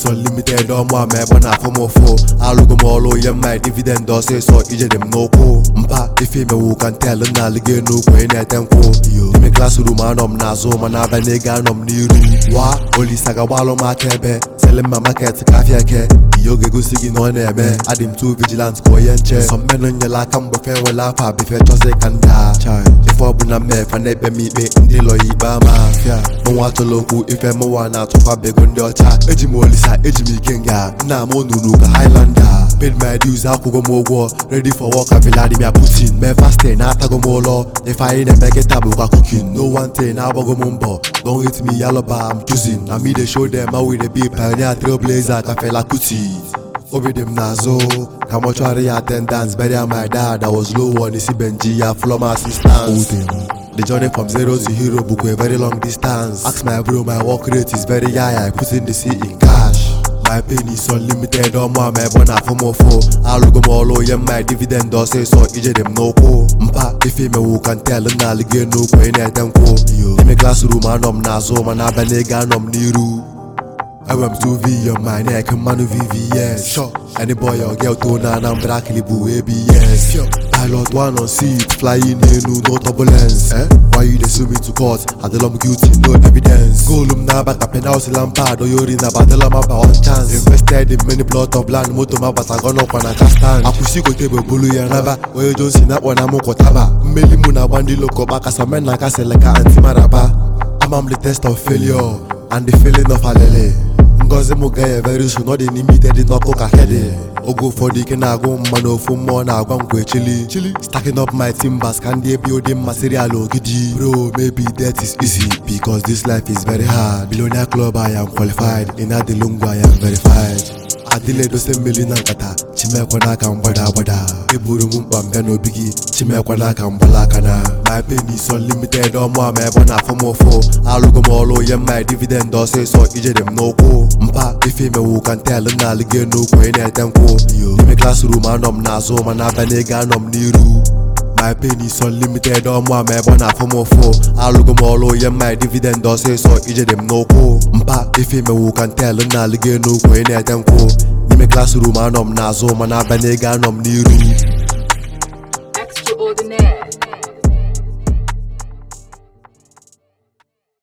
is unlimited ọmụ ma ebe na-afụ m ụfụ alụgo m ọlụ ihe mma dividend ọsịsọ ijede m n'ụkwụ mpa ife imewu ka ntel na-alịgo n'ukwu ị na-ete nkwụ ime klasrum anọ m n'azụ mana abalị ego anọ m n'iru wa Olisa ga-agbalụ m aka ebe selling ma market ka afịa eke ihe oge gosi gị na ọ na-eme adị m too vigilant ka onye nche sọmmenụ nyela aka mgbe fe nwere afọ bife chọzi ka ndị ife ọbụla mmefa na-ekpe m ikpe ndị lọ ya ikpe ama afịa mụnwa atụla okwu ife mụnwa na-atụkwa bego ndị ọcha eji m Olisa eji m ike nga nna m onunu ka Highlander paid my dues akwụgo m ụgwọ ready for work ka Vladimir Putin mee fasting na-atago m ụlọ ife anyị na-eme kịta bụkwa cooking no one thing na-agbago m mbọ don't hate me yalọba I'm choosing na me dey show them how we dey be pioneer trailblazer ka Fela Kuti obi dị m n'azụ ka mortuary attendants bury my dad I was low on isi Benji ya floor my assistance the journey from zero to hero bụkwa a very long distance ask my bro my work rate is very high I put in the C in cash my pain is unlimited ọmụ ma ebe ọ na-afụ m ụfụ alụgo m ọlụ ihe mma dividend ọsịsọ ijede m n'ụkwụ mpa ife imewu ka ntel na-alịgo n'ukwu ị na-ete nkwụ ime klasrum anọ m n'azụ mana abalị ego anọ m n'iru enwere m 2V on my neck mmanụ VVS sure any boy or girl to na Anambra kilibu ABS pilot one on seat flying enu no turbulence why you dey sue me to court adịla m guilty no evidence goal m na-aba ka penalty Lampard oyori na badala m aba on chance invested in many plot of land moto m abatago n'ọkwa na kastan akwụsị gote bụ bulu ya naba onye Johnson akpọ na m kwọtaba mmeli mụ na-agba ndị loko kpakasa men na kasele ka anti-maraba ama m the test of failure and the feeling of alele ngozi m ga very soon ọ dị limited n'ọkụ ka hede oge ụfọdụ ike na-agụ mma n'ofu mmụọ na-agwa m kwe chili stacking up my timbers ka ndị ebe ụdị mmasịrị ala ogidi bro maybe that is easy because this life is very hard billionaire club I am qualified in Adilungu I am verified adịla edose mmeli na nkata chimekwa n'aka mgbada eburu m mkpa mbịa n'obi gị chimekwa n'aka mgbala aka na my pain is unlimited ọmụ ma ebe ọ na-afụ m ụfụ alụgo m ọlụ ihe mma dividend ọsịsọ ijede m n'ụkwụ mpa ife imewu ka ntel na-alịgo n'ukwu ị na-ete nkwụ ime klasrum anọ m n'azụ mana abalị ego anọ m n'iru my pain is unlimited ọmụ ma ebe ọ na-afụ m ụfụ alụgo m ọlụ ihe mma dividend ọsịsọ ijede m n'ụkwụ mpa ife imewu ka ntel na-alịgo n'ukwu ị na-ete nkwụ n'ime klasrum anọ m n'azụ mana abalị ego anọ m n'iru